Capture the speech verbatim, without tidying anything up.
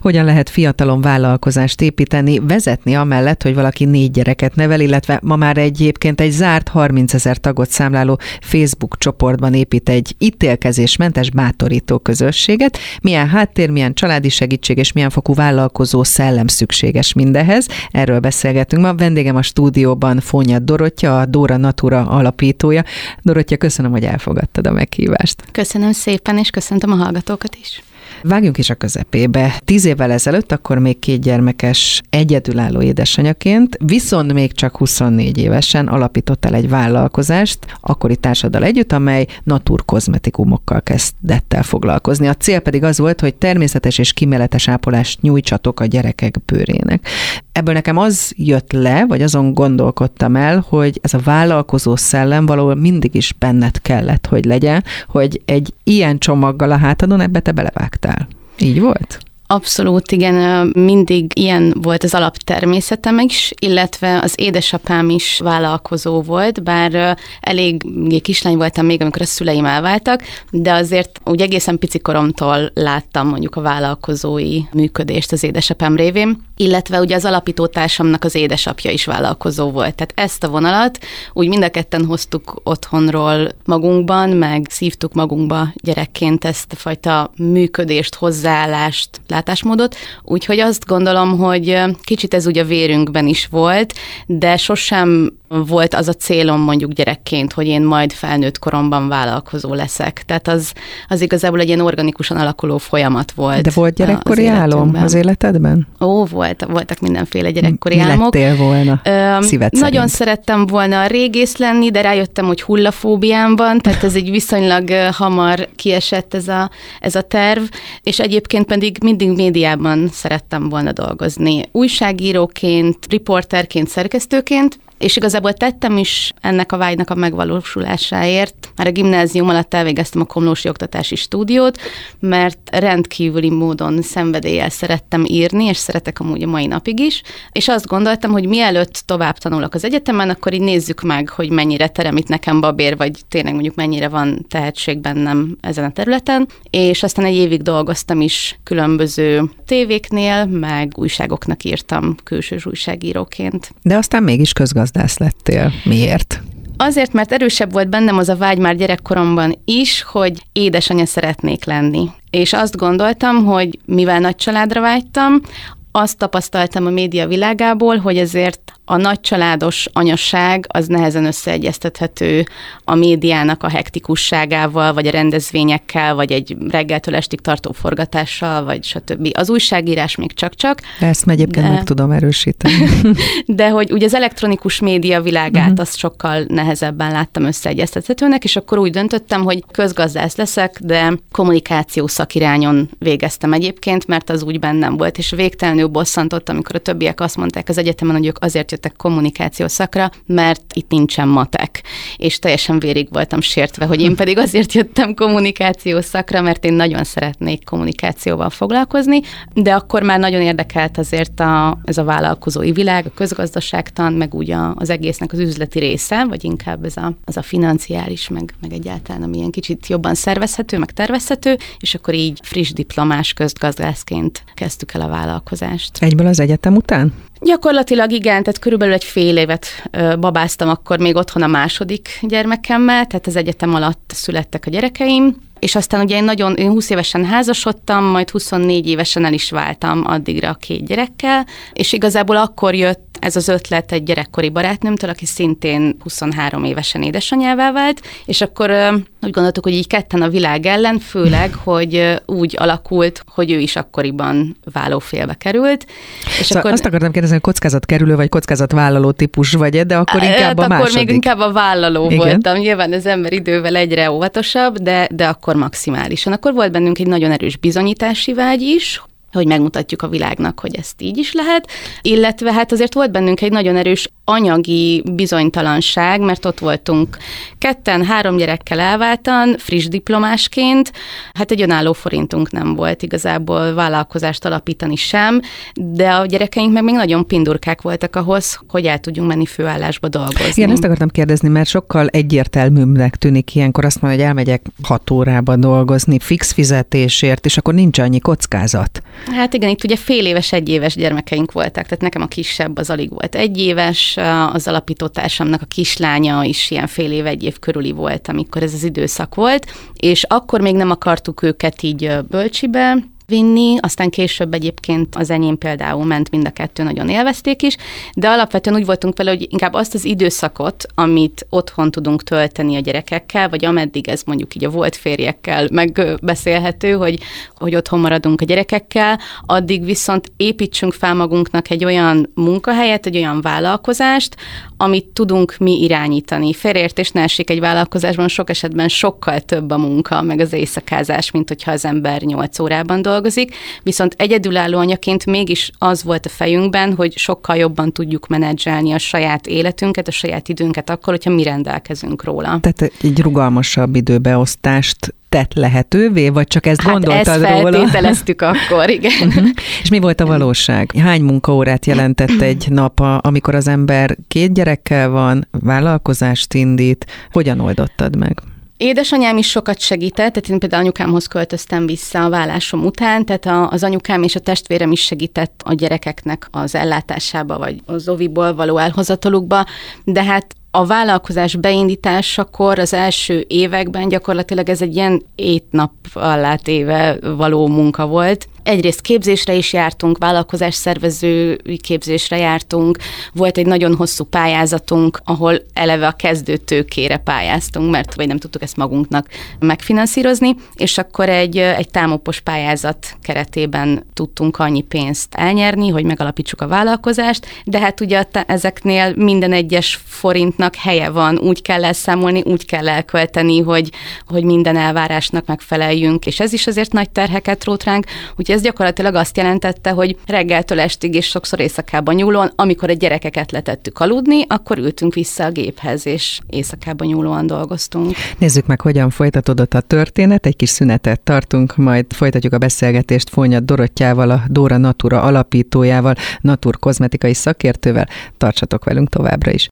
Hogyan lehet fiatalon vállalkozást építeni, vezetni amellett, hogy valaki négy gyereket nevel, illetve ma már egyébként egy zárt harmincezer tagot számláló Facebook csoportban épít egy ítélkezésmentes bátorító közösséget. Milyen háttér, milyen családi segítség és milyen fokú vállalkozó szellem szükséges mindehez. Erről beszélgetünk ma. Vendégem a stúdióban Fónyad Dorottya, a Dóra Natura alapítója. Dorottya, köszönöm, hogy elfogadtad a meghívást. Köszönöm szépen, és köszöntöm a hallgatókat is. Vágjunk is a közepébe. Tíz évvel ezelőtt, akkor még két gyermekes egyedülálló édesanyaként, viszont még csak huszonnégy évesen alapítottál egy vállalkozást, akkori társaddal együtt, amely naturkozmetikumokkal kezdett el foglalkozni. A cél pedig az volt, hogy természetes és kíméletes ápolást nyújtsatok a gyerekek bőrének. Ebből nekem az jött le, vagy azon gondolkodtam el, hogy ez a vállalkozó szellem valahol mindig is benned kellett, hogy legyen, hogy egy ilyen csomaggal a hátadon ebbe te belevágtál. Így volt? Abszolút, igen, mindig ilyen volt az alaptermészetem is, illetve az édesapám is vállalkozó volt, bár elég kislány voltam még, amikor a szüleim elváltak, de azért úgy egészen pici koromtól láttam mondjuk a vállalkozói működést az édesapám révén, illetve ugye az alapítótársamnak az édesapja is vállalkozó volt. Tehát ezt a vonalat úgy mind a ketten hoztuk otthonról magunkban, meg szívtuk magunkba gyerekként ezt a fajta működést, hozzáállást, látásmódot, úgyhogy azt gondolom, hogy kicsit ez ugye a vérünkben is volt, de sosem volt az a célom mondjuk gyerekként, hogy én majd felnőtt koromban vállalkozó leszek. Tehát az, az igazából egy ilyen organikusan alakuló folyamat volt. De volt gyerekkori az álom az életedben? Ó, volt, voltak mindenféle gyerekkori Mi álmok. lettél volna? Öm, Szíved Nagyon szerint. Szerettem volna régész lenni, de rájöttem, hogy hullafóbiám van, tehát ez egy viszonylag hamar kiesett ez a, ez a terv, és egyébként pedig mindig médiában szerettem volna dolgozni. Újságíróként, riporterként, szerkesztőként, és igazából tettem is ennek a vágynak a megvalósulásáért. Már a gimnázium alatt elvégeztem a Komlósi Oktatási Stúdiót, mert rendkívüli módon szenvedéllyel szerettem írni, és szeretek amúgy a mai napig is, és azt gondoltam, hogy mielőtt tovább tanulok az egyetemen, akkor így nézzük meg, hogy mennyire terem itt nekem babér, vagy tényleg mondjuk mennyire van tehetség bennem ezen a területen, és aztán egy évig dolgoztam is különböző tévéknél, meg újságoknak írtam külsős újságíróként. De aztán mégis közgazdász lettél. Miért? Azért, mert erősebb volt bennem az a vágy már gyerekkoromban is, hogy édesanyja szeretnék lenni. És azt gondoltam, hogy mivel nagy családra vágytam, azt tapasztaltam a média világából, hogy ezért a nagycsaládos anyaság az nehezen összeegyeztethető a médiának a hektikusságával, vagy a rendezvényekkel, vagy egy reggeltől estig tartó forgatással, vagy stb. Az újságírás még csak-csak. Ezt egyébként de... meg tudom erősíteni. De hogy ugye az elektronikus média világát uh-huh. azt sokkal nehezebben láttam összeegyeztethetőnek, és akkor úgy döntöttem, hogy közgazdász leszek, de kommunikáció szakirányon végeztem egyébként, mert az úgy bennem volt, és végtelenül bosszantott, amikor a többiek azt mondták az egyetemen, hogy ők azért jöttek kommunikáció szakra, mert itt nincsen matek. És teljesen vérig voltam sértve, hogy én pedig azért jöttem kommunikáció szakra, mert én nagyon szeretnék kommunikációval foglalkozni, de akkor már nagyon érdekelt azért a, ez a vállalkozói világ, a közgazdaságtan, meg úgy a, az egésznek az üzleti része, vagy inkább ez a, az a financiális, meg, meg egyáltalán ami ilyen kicsit jobban szervezhető, meg tervezhető, és akkor így friss diplomás közgazdászként kezdtük el a vállalkozást. Egyből az egyetem után? Gyakorlatilag igen, tehát körülbelül egy fél évet ö, babáztam akkor még otthon a második gyermekemmel, tehát az egyetem alatt születtek a gyerekeim, és aztán ugye én nagyon, én húsz évesen házasodtam, majd huszonnégy évesen el is váltam addigra a két gyerekkel, és igazából akkor jött ez az ötlet egy gyerekkori barátnőmtől, aki szintén huszonhárom évesen édesanyjává vált, és akkor ö, úgy gondoltuk, hogy így ketten a világ ellen, főleg, hogy ö, úgy alakult, hogy ő is akkoriban válófélbe került. És szóval akkor, azt akartam kérdezni, hogy kockázatkerülő vagy kockázatvállaló típus vagy, de akkor inkább a akkor második. Akkor még inkább a vállaló Igen? voltam. Nyilván az ember idővel egyre óvatosabb, de, de akkor maximálisan. Akkor volt bennünk egy nagyon erős bizonyítási vágy is, hogy megmutatjuk a világnak, hogy ezt így is lehet, illetve hát azért volt bennünk egy nagyon erős anyagi bizonytalanság, mert ott voltunk ketten, három gyerekkel elváltan, friss diplomásként, hát egy önálló forintunk nem volt igazából vállalkozást alapítani sem, de a gyerekeink meg még nagyon pindurkák voltak ahhoz, hogy el tudjunk menni főállásba dolgozni. Igen, ezt akartam kérdezni, mert sokkal egyértelműbbnek tűnik ilyenkor azt mondani, hogy elmegyek hat órába dolgozni, fix fizetésért, és akkor nincs annyi kockázat. Hát igen, itt ugye fél éves, egy éves gyermekeink voltak, tehát nekem a kisebb az alig volt egy éves, az alapítótársamnak a kislánya is ilyen fél év, egy év körüli volt, amikor ez az időszak volt, és akkor még nem akartuk őket így bölcsibe vinni, aztán később egyébként az enyém például ment, mind a kettő nagyon élvezték is, de alapvetően úgy voltunk vele, hogy inkább azt az időszakot, amit otthon tudunk tölteni a gyerekekkel, vagy ameddig ez mondjuk így a volt férjekkel megbeszélhető, hogy, hogy otthon maradunk a gyerekekkel, addig viszont építsünk fel magunknak egy olyan munkahelyet, egy olyan vállalkozást, amit tudunk mi irányítani. Félreértés ne essék, egy vállalkozásban sok esetben sokkal több a munka, meg az éjszakázás, mint hogyha az ember nyolc órában dolgozik, viszont egyedülálló anyaként mégis az volt a fejünkben, hogy sokkal jobban tudjuk menedzselni a saját életünket, a saját időnket akkor, hogyha mi rendelkezünk róla. Tehát egy rugalmasabb időbeosztást tett lehetővé, vagy csak ezt hát gondoltad ezt róla? feltételeztük akkor, igen. Uh-huh. És mi volt a valóság? Hány munkaórát jelentett egy nap, amikor az ember két gyerekkel van, vállalkozást indít? Hogyan oldottad meg? Édesanyám is sokat segített, tehát én például anyukámhoz költöztem vissza a vállásom után, tehát az anyukám és a testvérem is segített a gyerekeknek az ellátásába, vagy az oviból való elhozatalukba, de hát a vállalkozás beindításakor az első években gyakorlatilag ez egy ilyen ét nap allátéve való munka volt. Egyrészt képzésre is jártunk, vállalkozásszervezői képzésre jártunk, volt egy nagyon hosszú pályázatunk, ahol eleve a kezdőtőkére pályáztunk, mert vagy nem tudtuk ezt magunknak megfinanszírozni, és akkor egy, egy támopos pályázat keretében tudtunk annyi pénzt elnyerni, hogy megalapítsuk a vállalkozást, de hát ugye ezeknél minden egyes forintnak helye van, úgy kell elszámolni, úgy kell elkölteni, hogy, hogy minden elvárásnak megfeleljünk, és ez is azért nagy terheket rót ránk, úgyhogy ez gyakorlatilag azt jelentette, hogy reggeltől estig és sokszor éjszakában nyúlóan, amikor a gyerekeket letettük aludni, akkor ültünk vissza a géphez, és éjszakában nyúlóan dolgoztunk. Nézzük meg, hogyan folytatódott a történet, egy kis szünetet tartunk, majd folytatjuk a beszélgetést Fónyad Dorottyával, a Dóra Natura alapítójával, Natur kozmetikai szakértővel. Tartsatok velünk továbbra is.